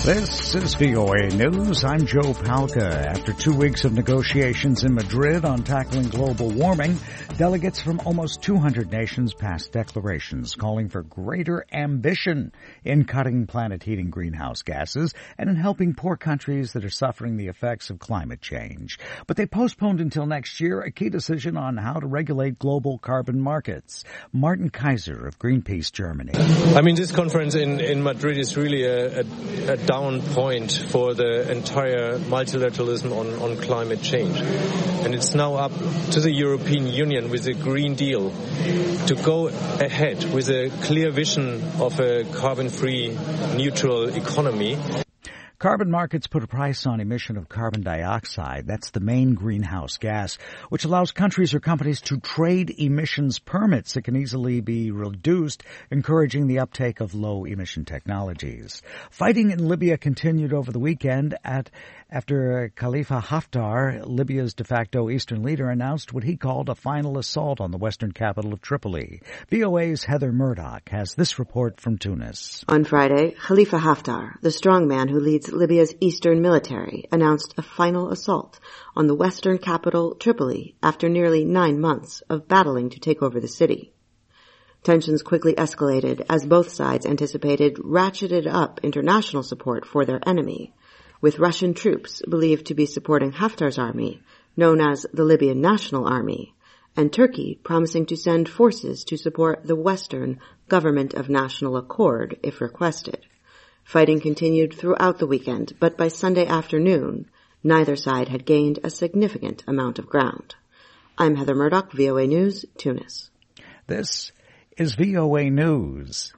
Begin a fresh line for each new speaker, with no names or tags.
This is VOA News. I'm Joe Palca. After 2 weeks of negotiations in Madrid on tackling global warming, delegates from almost 200 nations passed declarations calling for greater ambition in cutting planet heating greenhouse gases and in helping poor countries that are suffering the effects of climate change. But they postponed until next year a key decision on how to regulate global carbon markets. Martin Kaiser of Greenpeace Germany.
I mean, this conference in Madrid is really a down point for the entire multilateralism on climate change. And it's now up to the European Union with a Green Deal to go ahead with a clear vision of a carbon-free, neutral economy.
Carbon markets put a price on emission of carbon dioxide. That's the main greenhouse gas, which allows countries or companies to trade emissions permits that can easily be reduced, encouraging the uptake of low-emission technologies. Fighting in Libya continued over the weekend after Khalifa Haftar, Libya's de facto eastern leader, announced what he called a final assault on the western capital of Tripoli. VOA's Heather Murdoch has this report from Tunis.
On Friday, Khalifa Haftar, the strongman who leads Libya's eastern military, announced a final assault on the western capital, Tripoli, after nearly 9 months of battling to take over the city. Tensions quickly escalated as both sides anticipated ratcheted up international support for their enemy, with Russian troops believed to be supporting Haftar's army, known as the Libyan National Army, and Turkey promising to send forces to support the Western Government of National Accord if requested. Fighting continued throughout the weekend, but by Sunday afternoon, neither side had gained a significant amount of ground. I'm Heather Murdoch, VOA News, Tunis.
This is VOA News.